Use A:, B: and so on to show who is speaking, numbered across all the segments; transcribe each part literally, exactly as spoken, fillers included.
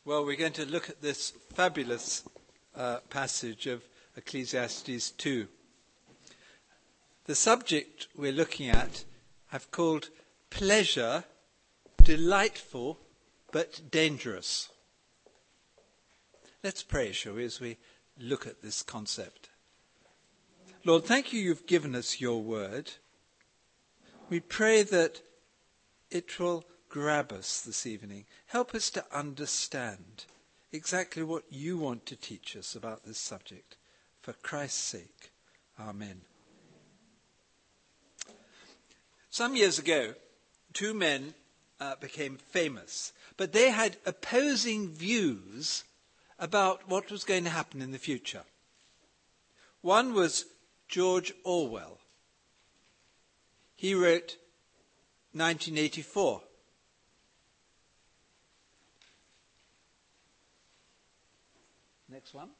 A: Well, we're going to look at this fabulous uh, passage of Ecclesiastes two. The subject we're looking at I've called pleasure, delightful but dangerous. Let's pray, shall we, as we look at this concept. Lord, thank you you've given us your word. We pray that it will grab us this evening. Help us to understand exactly what you want to teach us about this subject. For Christ's sake. Amen. Some years ago, two men uh, became famous, but they had opposing views about what was going to happen in the future. One was George Orwell. He wrote nineteen eighty-four. Next one.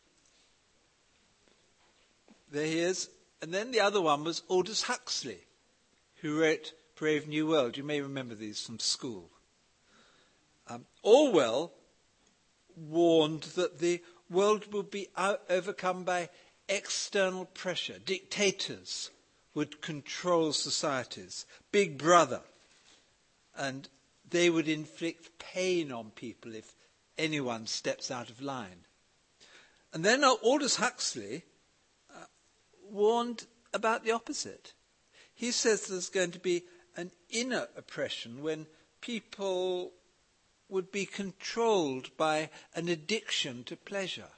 A: There he is. And then the other one was Aldous Huxley, who wrote Brave New World. You may remember these from school. Um, Orwell warned that the world would be out, overcome by external pressure. Dictators would control societies. Big Brother. And they would inflict pain on people if anyone steps out of line. And then Aldous Huxley uh, warned about the opposite. He says there's going to be an inner oppression when people would be controlled by an addiction to pleasure.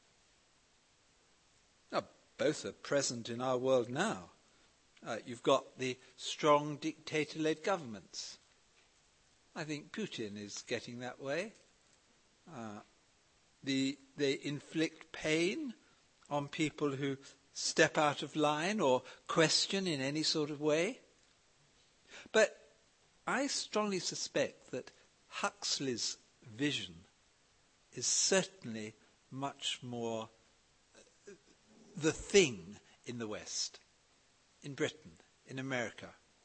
A: Now, both are present in our world now. Uh, you've got the strong dictator-led governments. I think Putin is getting that way. Uh, the, they inflict pain on people who step out of line or question in any sort of way. But I strongly suspect that Huxley's vision is certainly much more the thing in the West, in Britain, in America.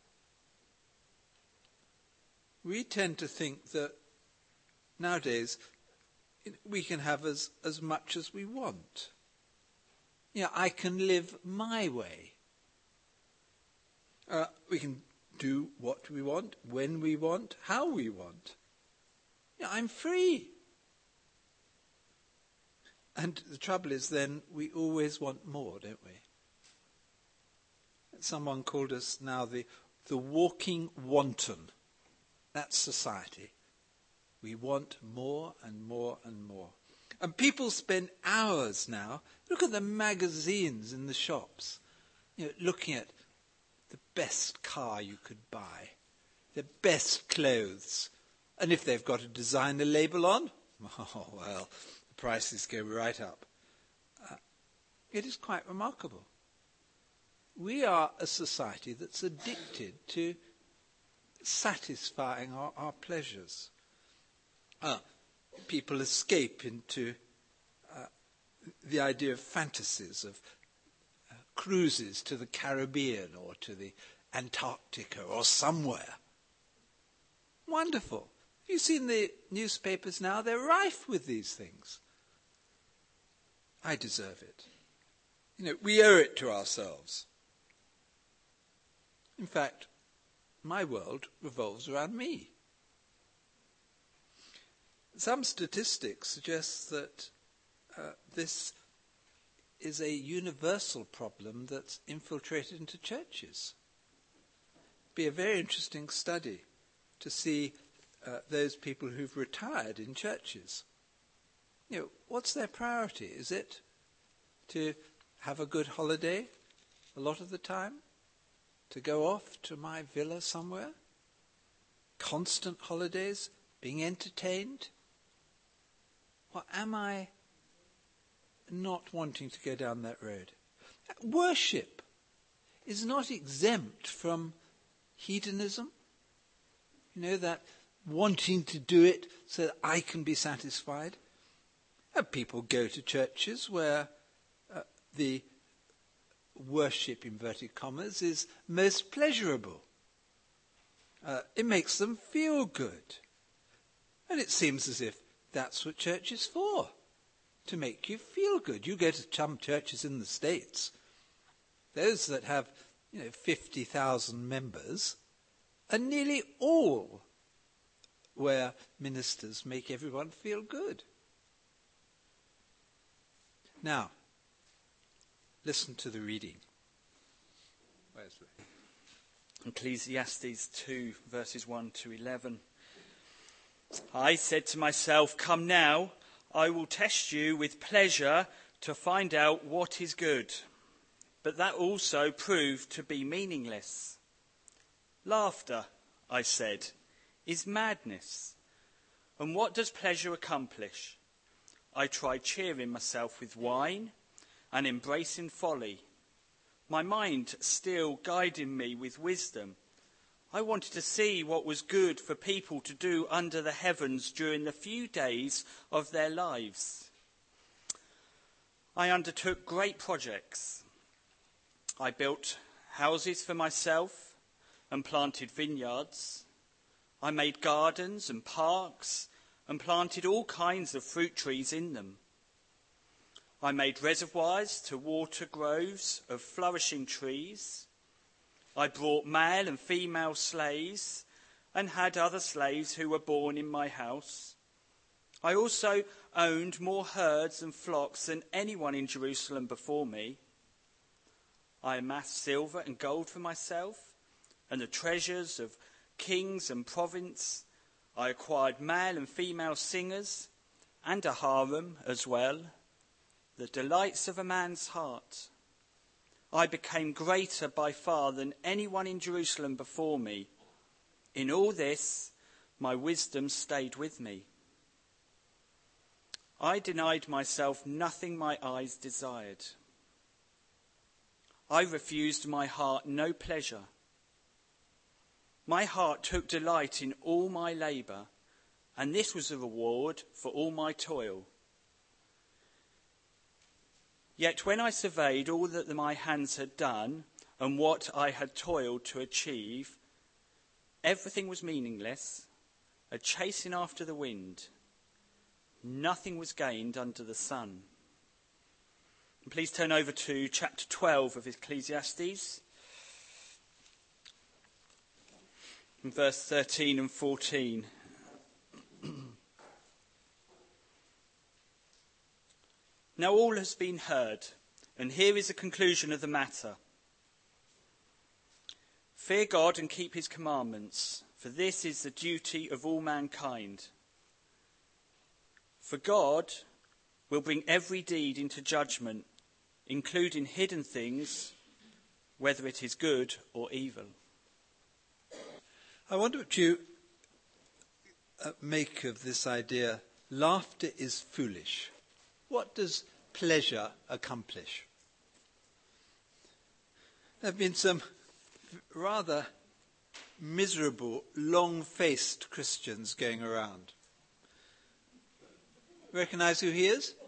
A: We tend to think that nowadays we can have as, as much as we want. You know, I can live my way. Uh, we can do what we want, when we want, how we want. You know, I'm free. And the trouble is then we always want more, don't we? Someone called us now the, the walking wanton. That's society. We want more and more and more. And people spend hours now, look at the magazines in the shops, you know, looking at the best car you could buy, the best clothes. And if they've got a designer label on, oh, well, the prices go right up. Uh, it is quite remarkable. We are a society that's addicted to satisfying our, our pleasures. Uh, people escape into uh, the idea of fantasies, of uh, cruises to the Caribbean or to the Antarctica or somewhere. Wonderful. Have you seen the newspapers now? They're rife with these things. I deserve it. You know, we owe it to ourselves. In fact, my world revolves around me. Some statistics suggest that uh, this is a universal problem that's infiltrated into churches. It'd be a very interesting study to see uh, those people who've retired in churches. You know, what's their priority? Is it to have a good holiday a lot of the time? To go off to my villa somewhere? Constant holidays? Being entertained? Or am I not wanting to go down that road? Worship is not exempt from hedonism. You know, that wanting to do it so that I can be satisfied. And people go to churches where uh, the worship, inverted commas, is most pleasurable. Uh, it makes them feel good. And it seems as if that's what church is for, to make you feel good. You go to some churches in the States, those that have, you know, fifty thousand members, and nearly all where ministers make everyone feel good. Now, listen to the reading. Where's the...
B: Ecclesiastes two, verses one to eleven. I said to myself, come now, I will test you with pleasure to find out what is good. But that also proved to be meaningless. Laughter, I said, is madness. And what does pleasure accomplish? I tried cheering myself with wine and embracing folly, my mind still guiding me with wisdom. I wanted to see what was good for people to do under the heavens during the few days of their lives. I undertook great projects. I built houses for myself and planted vineyards. I made gardens and parks and planted all kinds of fruit trees in them. I made reservoirs to water groves of flourishing trees. I brought male and female slaves and had other slaves who were born in my house. I also owned more herds and flocks than anyone in Jerusalem before me. I amassed silver and gold for myself and the treasures of kings and province. I acquired male and female singers and a harem as well, the delights of a man's heart. I became greater by far than anyone in Jerusalem before me. In all this, my wisdom stayed with me. I denied myself nothing my eyes desired. I refused my heart no pleasure. My heart took delight in all my labour, and this was the reward for all my toil. Yet when I surveyed all that my hands had done and what I had toiled to achieve, everything was meaningless, a chasing after the wind. Nothing was gained under the sun. And please turn over to chapter twelve of Ecclesiastes, in verse thirteen and fourteen. Now all has been heard, and here is the conclusion of the matter. Fear God and keep his commandments, for this is the duty of all mankind. For God will bring every deed into judgment, including hidden things, whether it is good or evil.
A: I wonder what you uh, make of this idea, laughter is foolish. What does pleasure accomplish? There have been some rather miserable, long-faced Christians going around. Recognize who he is?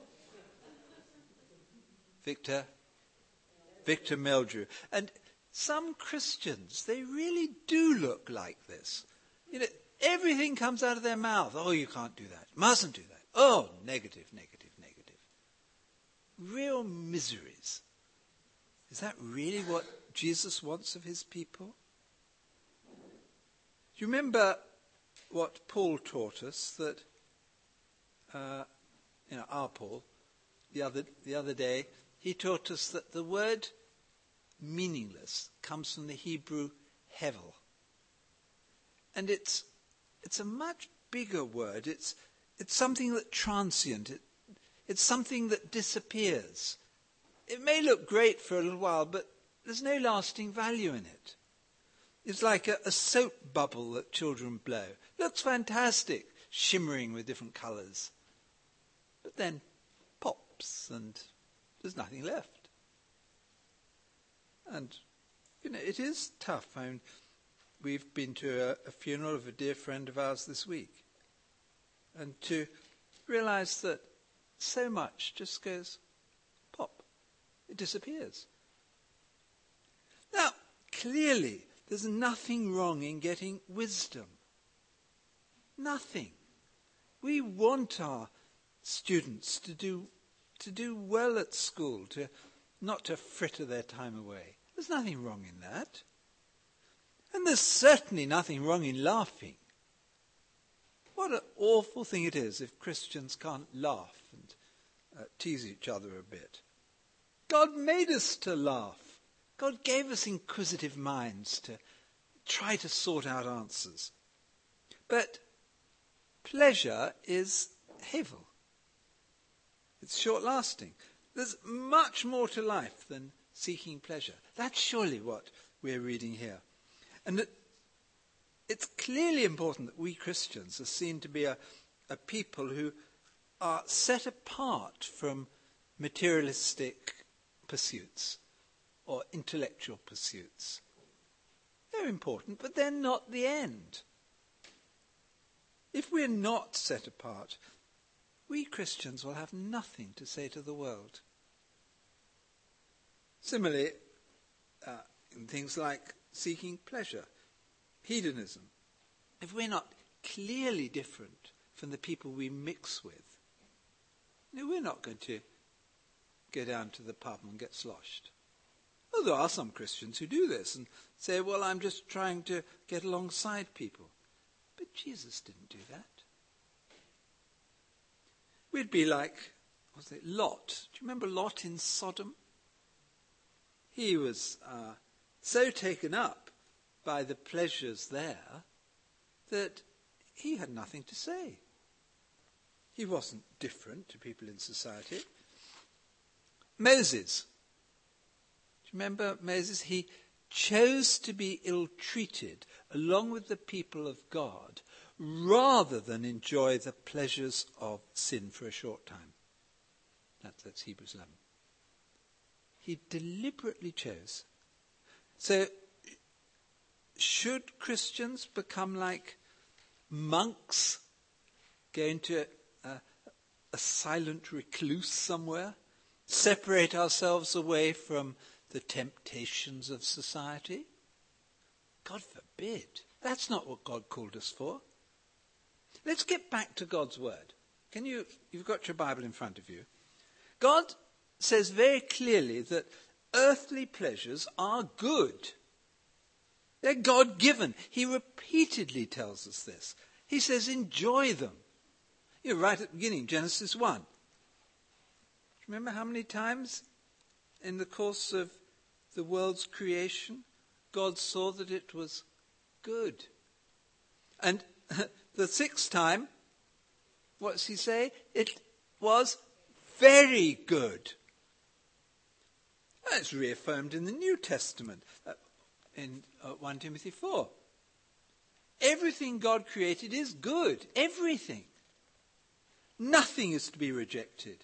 A: Victor. Victor Meldrew. And some Christians, they really do look like this. You know, everything comes out of their mouth. Oh, you can't do that. Mustn't do that. Oh, negative, negative, negative. Real miseries. Is that really what Jesus wants of his people? Do you remember what Paul taught us, that, uh, you know, our Paul, the other, the other day, he taught us that the word meaningless comes from the Hebrew hevel. And it's, it's a much bigger word. It's, it's something that's transient. It, it's something that disappears. It may look great for a little while, but there's no lasting value in it. It's like a, a soap bubble that children blow. Looks fantastic, shimmering with different colours. But then pops and there's nothing left. And, you know, it is tough. I mean, we've been to a, a funeral of a dear friend of ours this week. And to realise that so much just goes pop. It disappears. Now, clearly, there's nothing wrong in getting wisdom. Nothing. We want our students to do to do well at school, to not to fritter their time away. There's nothing wrong in that. And there's certainly nothing wrong in laughing. What an awful thing it is if Christians can't laugh and uh, tease each other a bit. God made us to laugh. God gave us inquisitive minds to try to sort out answers. But pleasure is hevel. It's short-lasting. There's much more to life than seeking pleasure. That's surely what we're reading here. And it, it's clearly important that we Christians are seen to be a, a people who are set apart from materialistic pursuits or intellectual pursuits. They're important, but they're not the end. If we're not set apart, we Christians will have nothing to say to the world. Similarly, uh, in things like seeking pleasure, hedonism, if we're not clearly different from the people we mix with, you know, we're not going to go down to the pub and get sloshed. Well, there are some Christians who do this and say, well, I'm just trying to get alongside people. But Jesus didn't do that. We'd be like, what was it, Lot. Do you remember Lot in Sodom? He was uh, so taken up by the pleasures there that he had nothing to say. He wasn't different to people in society. Moses. Do you remember Moses? He chose to be ill-treated along with the people of God rather than enjoy the pleasures of sin for a short time. That, that's Hebrews eleven. He deliberately chose. So, should Christians become like monks, go into a, a silent recluse somewhere, separate ourselves away from the temptations of society? God forbid. That's not what God called us for. Let's get back to God's word. Can you, you've got your Bible in front of you. God says very clearly that earthly pleasures are good. They're God-given. He repeatedly tells us this. He says enjoy them. You're right at the beginning, Genesis one. Do you remember how many times in the course of the world's creation God saw that it was good? And the sixth time, what does he say? It was very good. That's reaffirmed in the New Testament, uh, in uh, First Timothy four. Everything God created is good. Everything. Nothing is to be rejected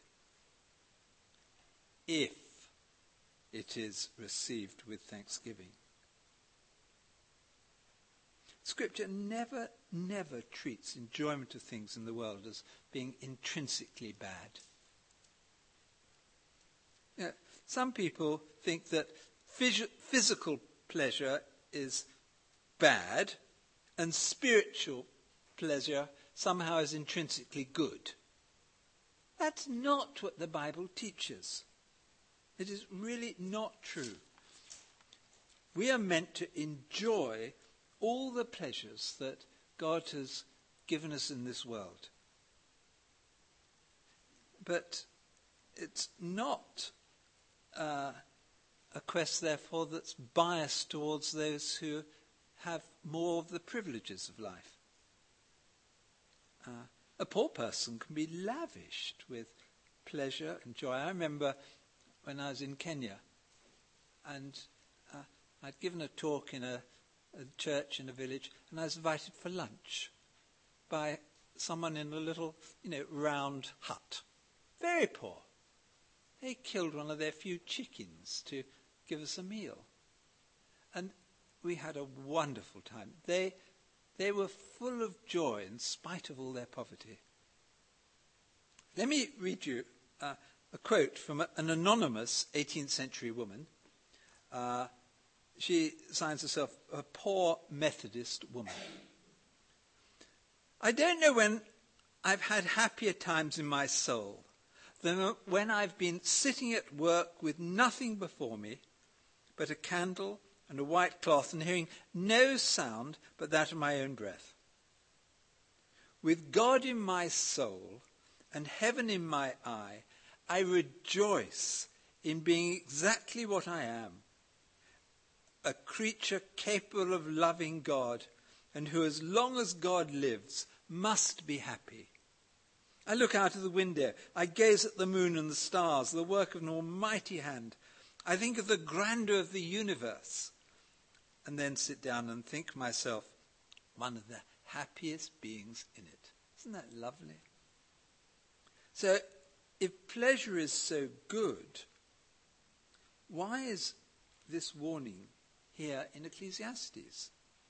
A: if it is received with thanksgiving. Scripture never, never treats enjoyment of things in the world as being intrinsically bad. You know, some people think that phys- physical pleasure is bad and spiritual pleasure somehow is intrinsically good. That's not what the Bible teaches. It is really not true. We are meant to enjoy all the pleasures that God has given us in this world. But it's not uh, a quest, therefore, that's biased towards those who have more of the privileges of life. Uh, a poor person can be lavished with pleasure and joy. I remember when I was in Kenya, and uh, I'd given a talk in a, a church in a village, and I was invited for lunch by someone in a little, you know, round hut. Very poor. They killed one of their few chickens to give us a meal. And we had a wonderful time. They, they were full of joy in spite of all their poverty. Let me read you uh, a quote from a, an anonymous eighteenth century woman. Uh, she signs herself a poor Methodist woman. I don't know when I've had happier times in my soul than when I've been sitting at work with nothing before me but a candle and a white cloth and hearing no sound but that of my own breath. With God in my soul and heaven in my eye, I rejoice in being exactly what I am, a creature capable of loving God and who, as long as God lives, must be happy. I look out of the window. I gaze at the moon and the stars, the work of an almighty hand. I think of the grandeur of the universe, and then sit down and think myself one of the happiest beings in it. Isn't that lovely? So, if pleasure is so good, why is this warning here in Ecclesiastes?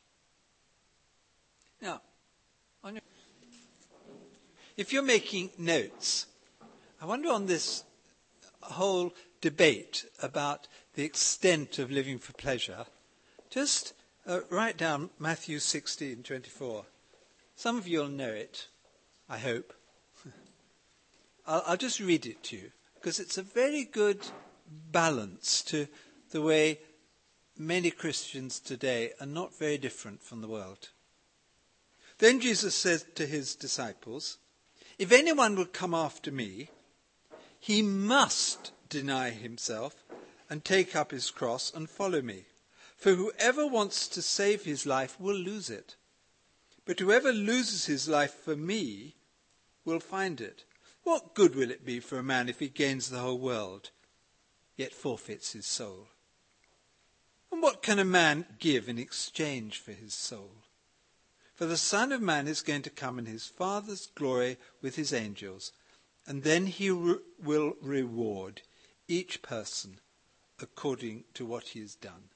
A: Now, on your if you're making notes, I wonder on this whole debate about the extent of living for pleasure, just uh, write down Matthew sixteen twenty-four. Some of you will know it, I hope. I'll, I'll just read it to you, because it's a very good balance to the way many Christians today are not very different from the world. Then Jesus said to his disciples, "If anyone would come after me, he must deny himself and take up his cross and follow me. For whoever wants to save his life will lose it. But whoever loses his life for me will find it. What good will it be for a man if he gains the whole world, yet forfeits his soul? And what can a man give in exchange for his soul? For the Son of Man is going to come in his Father's glory with his angels, and then he re- will reward each person according to what he has done."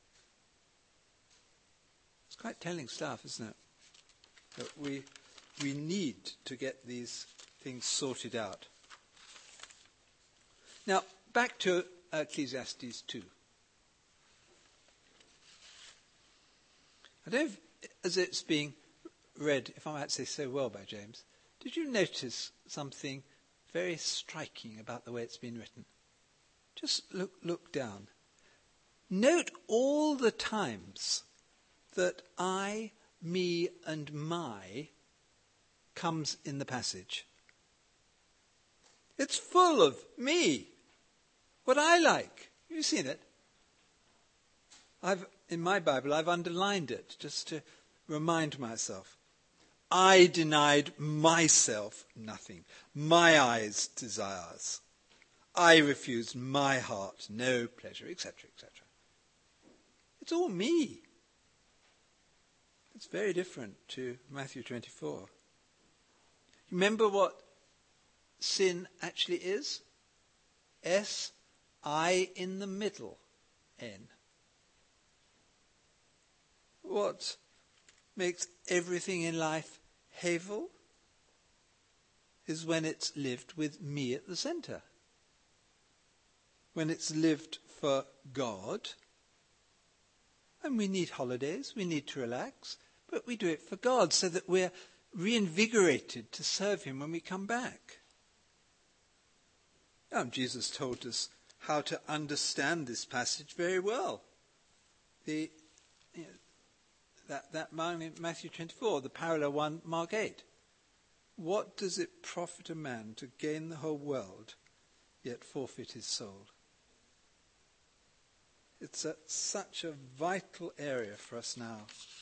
A: It's quite telling stuff, isn't it? That we, we need to get these things sorted out. Now, back to Ecclesiastes two. I don't know if, as it's being read, if I might say so well by James, did you notice something very striking about the way it's been written? Just look, look down. Note all the times that I, me, and my comes in the passage. It's full of me, what I like. Have you seen it? I've, in my Bible, I've underlined it just to remind myself. I denied myself nothing, my eyes' desires. I refused my heart no pleasure, et cetera, et cetera. It's all me. It's very different to Matthew twenty-four. Remember what sin actually is? S, I in the middle, N. What makes everything in life havel is when it's lived with me at the centre. When it's lived for God. And we need holidays, we need to relax, but we do it for God so that we're reinvigorated to serve him when we come back. Um, Jesus told us how to understand this passage very well. The you know, that that Matthew twenty-four, the parallel one, Mark eight. What does it profit a man to gain the whole world, yet forfeit his soul? It's a, such a vital area for us now.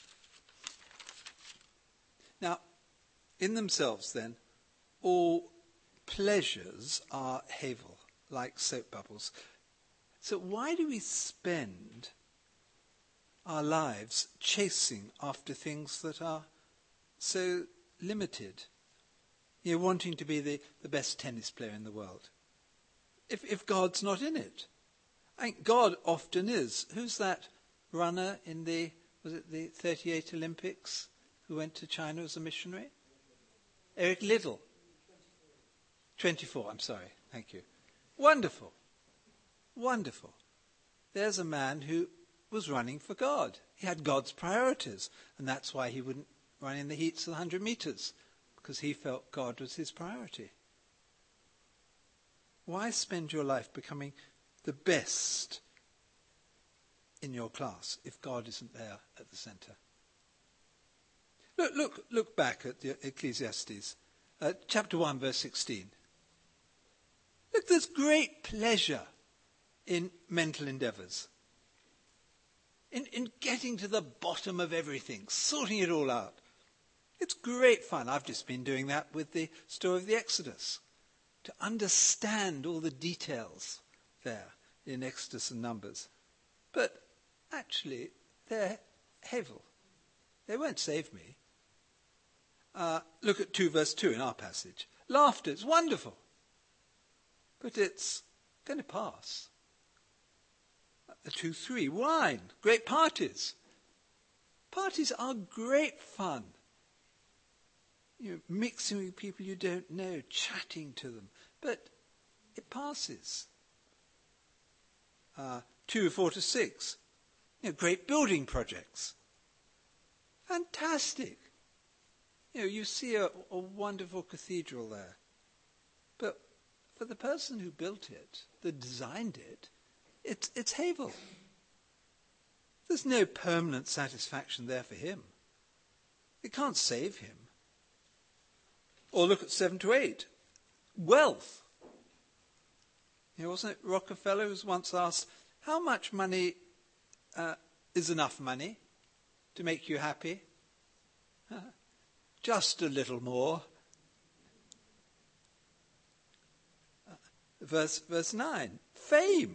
A: Now, in themselves then, all pleasures are havel, like soap bubbles. So why do we spend our lives chasing after things that are so limited? You're wanting to be the, the best tennis player in the world. If, if God's not in it. I think God often is. Who's that runner in the, was it the thirty-eight Olympics who went to China as a missionary? Eric Liddell. twenty-four, I'm sorry. Thank you. Wonderful. Wonderful. There's a man who was running for God. He had God's priorities, and that's why he wouldn't run in the heats of the one hundred meters. because he felt God was his priority. Why spend your life becoming the best in your class if God isn't there at the centre? Look, look, look back at the Ecclesiastes, uh, chapter one, verse sixteen. Look, there's great pleasure in mental endeavours, in, in getting to the bottom of everything, sorting it all out. It's great fun. I've just been doing that with the story of the Exodus, to understand all the details there in Exodus and Numbers. But actually, they're hevel. They won't save me. Uh, look at two verse two in our passage. Laughter is wonderful, but it's going to pass. Uh, two three, wine, great parties. Parties are great fun. You know, mixing with people you don't know, chatting to them, but it passes. Uh, two, four to six, you know, great building projects. Fantastic. You know, you see a, a wonderful cathedral there. But for the person who built it, that designed it, it's, it's Havel. There's no permanent satisfaction there for him. It can't save him. Or look at seven to eight. Wealth. You know, wasn't it Rockefeller who was once asked, how much money uh, is enough money to make you happy? Uh, just a little more. Uh, verse, verse nine. Fame.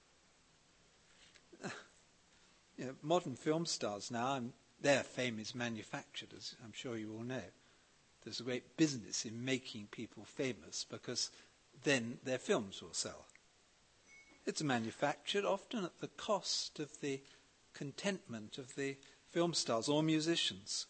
A: Uh, you know, modern film stars now, and their fame is manufactured, as I'm sure you all know. There's a great business in making people famous because then their films will sell. It's manufactured often at the cost of the contentment of the film stars or musicians.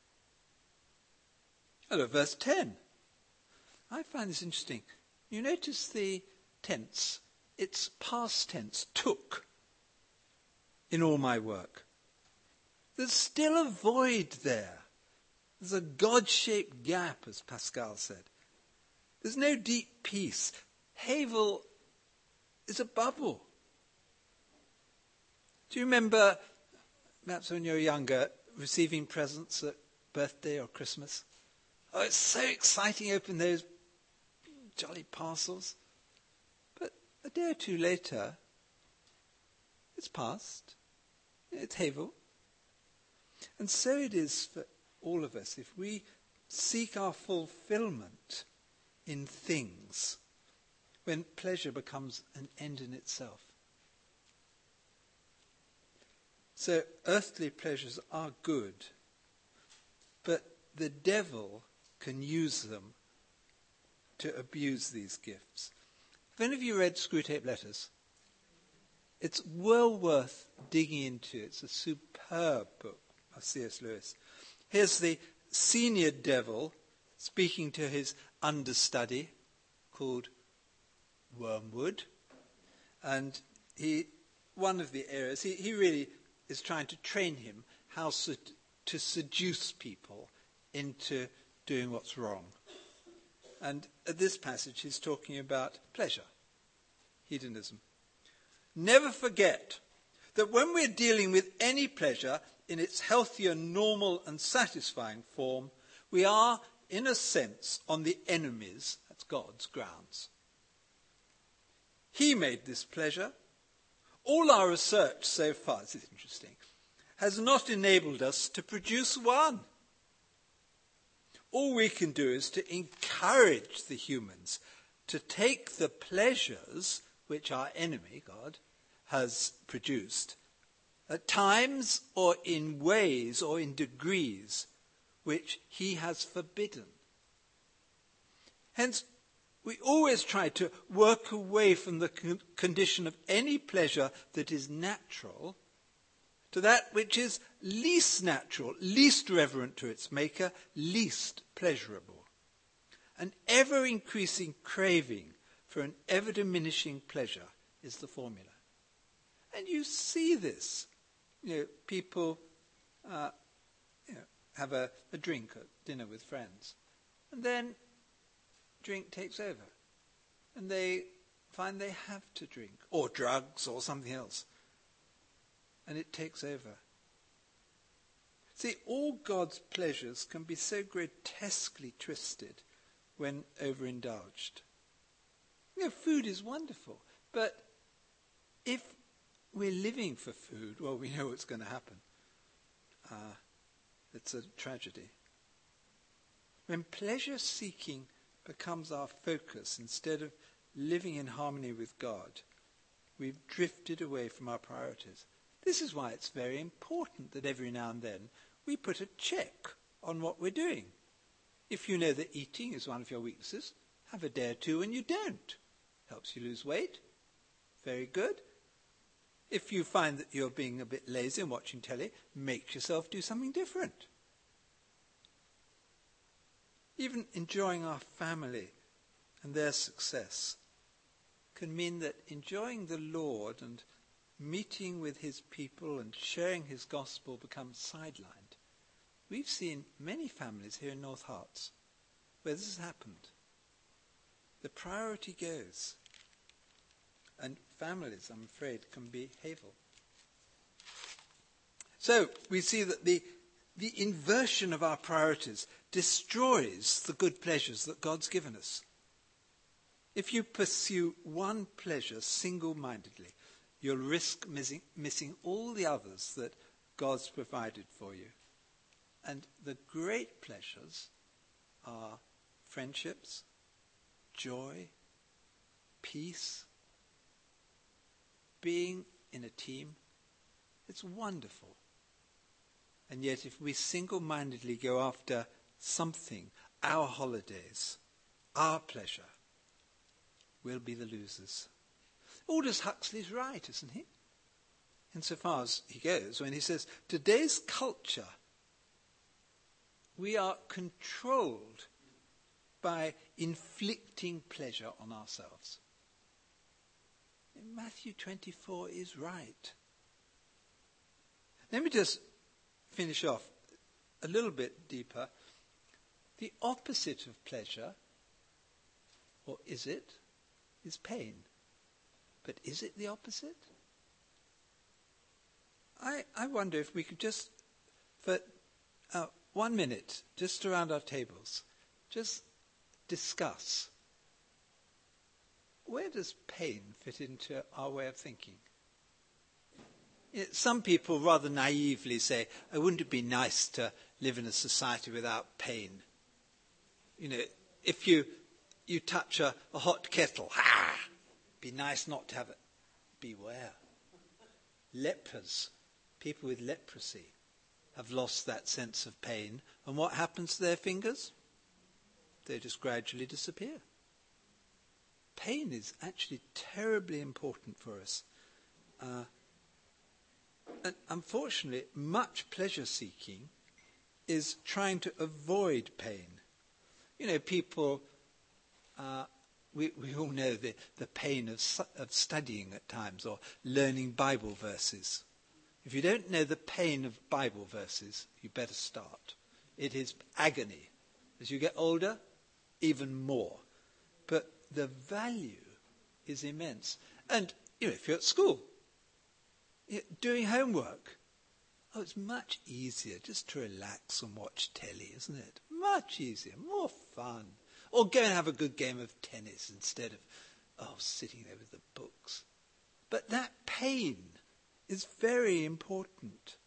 A: Hello, verse ten. I find this interesting. You notice the tense. It's past tense, took, in all my work. There's still a void there. There's a God-shaped gap, as Pascal said. There's no deep peace. Havel is a bubble. Do you remember, perhaps when you were younger, receiving presents at birthday or Christmas? Oh, it's so exciting, open those jolly parcels. But a day or two later, it's past. It's Havel. And so it is for all of us. If we seek our fulfillment in things, when pleasure becomes an end in itself. So earthly pleasures are good, but the devil can use them to abuse these gifts. Have any of you read Screwtape Letters? It's well worth digging into. It's a superb book of C S Lewis. Here's the senior devil speaking to his understudy called Wormwood. And he, one of the areas, he, he really is trying to train him how su- to seduce people into doing what's wrong. And at this passage he's talking about pleasure, hedonism. Never forget that when we're dealing with any pleasure in its healthier, normal and satisfying form, we are, in a sense, on the enemy's, that's God's, grounds. He made this pleasure. All our research so far, this is interesting, has not enabled us to produce one. All we can do is to encourage the humans to take the pleasures which our enemy, God, has produced, at times or in ways or in degrees which he has forbidden. Hence, we always try to work away from the con- condition of any pleasure that is natural to that which is least natural, least reverent to its maker, least pleasurable. An ever-increasing craving for an ever-diminishing pleasure is the formula. And you see this. You know, people uh, you know, have a, a drink at dinner with friends. And then drink takes over. And they find they have to drink, or drugs, or something else. And it takes over. See, all God's pleasures can be so grotesquely twisted when overindulged. You know, food is wonderful, but if we're living for food, well, we know what's going to happen. Uh, it's a tragedy. When pleasure-seeking becomes our focus instead of living in harmony with God, we've drifted away from our priorities. This is why it's very important that every now and then we put a check on what we're doing. If you know that eating is one of your weaknesses, have a day or two when you don't. Helps you lose weight. Very good. If you find that you're being a bit lazy and watching telly, make yourself do something different. Even enjoying our family and their success can mean that enjoying the Lord and meeting with his people and sharing his gospel becomes sidelined. We've seen many families here in North Harts where this has happened. The priority goes. And families, I'm afraid, can be havel. So we see that the, the inversion of our priorities destroys the good pleasures that God's given us. If you pursue one pleasure single-mindedly, you'll risk missing, missing all the others that God's provided for you. And the great pleasures are friendships, joy, peace, being in a team. It's wonderful. And yet if we single-mindedly go after something, our holidays, our pleasure, we'll be the losers. Aldous Huxley's right, isn't he? Insofar as he goes when he says, today's culture, we are controlled by inflicting pleasure on ourselves. And Matthew twenty-four is right. Let me just finish off a little bit deeper. The opposite of pleasure, or is it, is pain. But is it the opposite? I, I wonder if we could just, for uh, one minute, just around our tables, just discuss, where does pain fit into our way of thinking? Some people rather naively say, oh, wouldn't it be nice to live in a society without pain? You know, if you you touch a, a hot kettle, ah, be nice not to have it. Beware. Lepers, people with leprosy, have lost that sense of pain. And what happens to their fingers? They just gradually disappear. Pain is actually terribly important for us. Uh, and unfortunately, much pleasure-seeking is trying to avoid pain. You know, people, uh, we, we all know the, the pain of, of studying at times or learning Bible verses. If you don't know the pain of Bible verses, you better start. It is agony. As you get older, even more. But the value is immense. And, you know, if you're at school, doing homework, oh, it's much easier just to relax and watch telly, isn't it? Much easier, more fun. Or go and have a good game of tennis instead of, oh, sitting there with the books. But that pain is very important.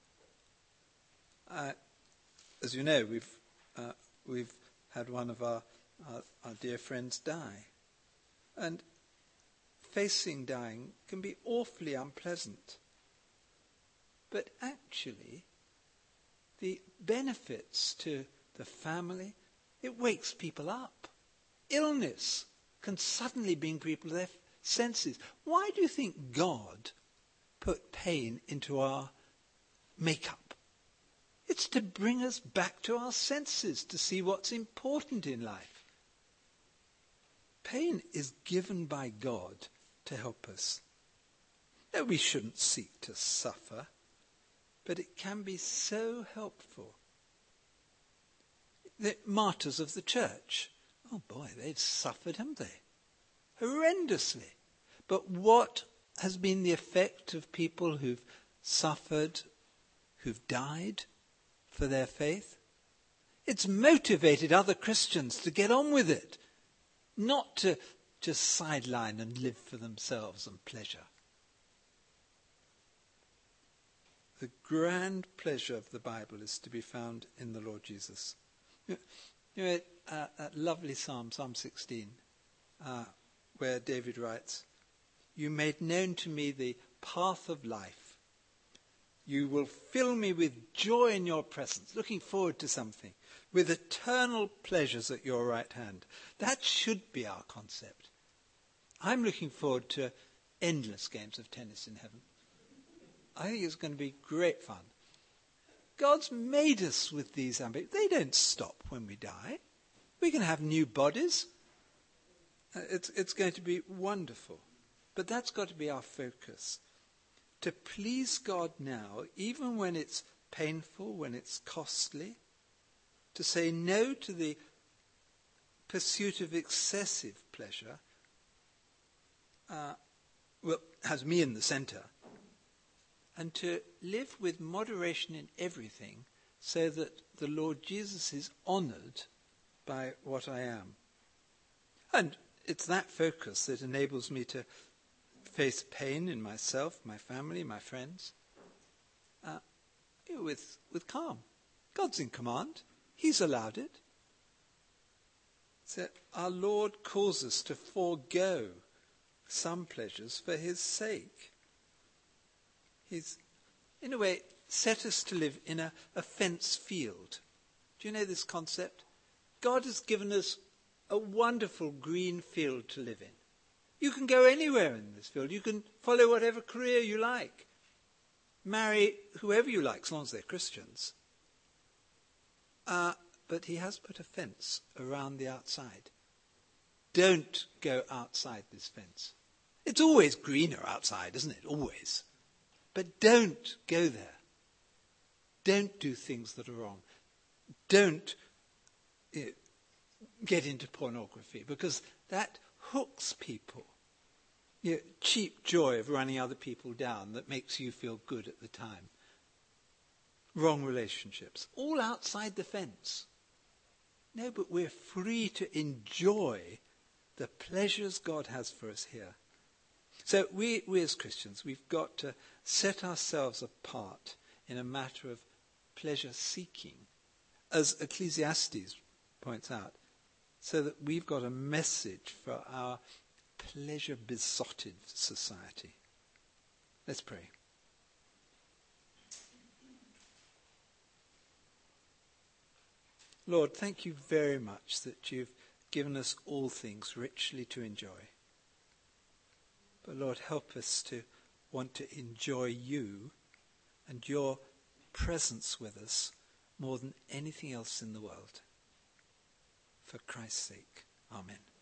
A: Uh, as you know, we've uh, we've had one of our, our our dear friends die, and facing dying can be awfully unpleasant. But actually, the benefits to the family, it wakes people up. Illness can suddenly bring people to their senses. Why do you think God put pain into our makeup? It's to bring us back to our senses, to see what's important in life. Pain is given by God to help us. No, we shouldn't seek to suffer, but it can be so helpful. the martyrs of the church. Oh boy, they've suffered, haven't they? Horrendously. But what has been the effect of people who've suffered, who've died for their faith? It's motivated other Christians to get on with it, not to just sideline and live for themselves and pleasure. The grand pleasure of the Bible is to be found in the Lord Jesus. You know, uh, that lovely psalm, Psalm sixteen, uh, where David writes, "You made known to me the path of life. You will fill me with joy in your presence," looking forward to something, "with eternal pleasures at your right hand." That should be our concept. I'm looking forward to endless games of tennis in heaven. I think it's going to be great fun. God's made us with these ambitions. They don't stop when we die. We can have new bodies. It's, it's going to be wonderful. But that's got to be our focus. To please God now, even when it's painful, when it's costly, to say no to the pursuit of excessive pleasure, uh, well, has me in the centre, and to live with moderation in everything so that the Lord Jesus is honoured by what I am. And it's that focus that enables me to face pain in myself, my family, my friends, uh, with, with calm. God's in command. He's allowed it. So our Lord calls us to forego some pleasures for his sake. He's, in a way, set us to live in a, a fence field. Do you know this concept? God has given us a wonderful green field to live in. You can go anywhere in this field. You can follow whatever career you like. Marry whoever you like, as long as they're Christians. Uh, but he has put a fence around the outside. Don't go outside this fence. It's always greener outside, isn't it? Always. But don't go there. Don't do things that are wrong. Don't you know, get into pornography, because that hooks people. You know, cheap joy of running other people down that makes you feel good at the time. Wrong relationships. All outside the fence. No, but we're free to enjoy the pleasures God has for us here. So we, we as Christians, we've got to set ourselves apart in a matter of pleasure seeking, as Ecclesiastes points out, so that we've got a message for our pleasure besotted society. Let's pray. Lord, thank you very much that you've given us all things richly to enjoy. But Lord, help us to want to enjoy you and your presence with us more than anything else in the world. For Christ's sake, amen.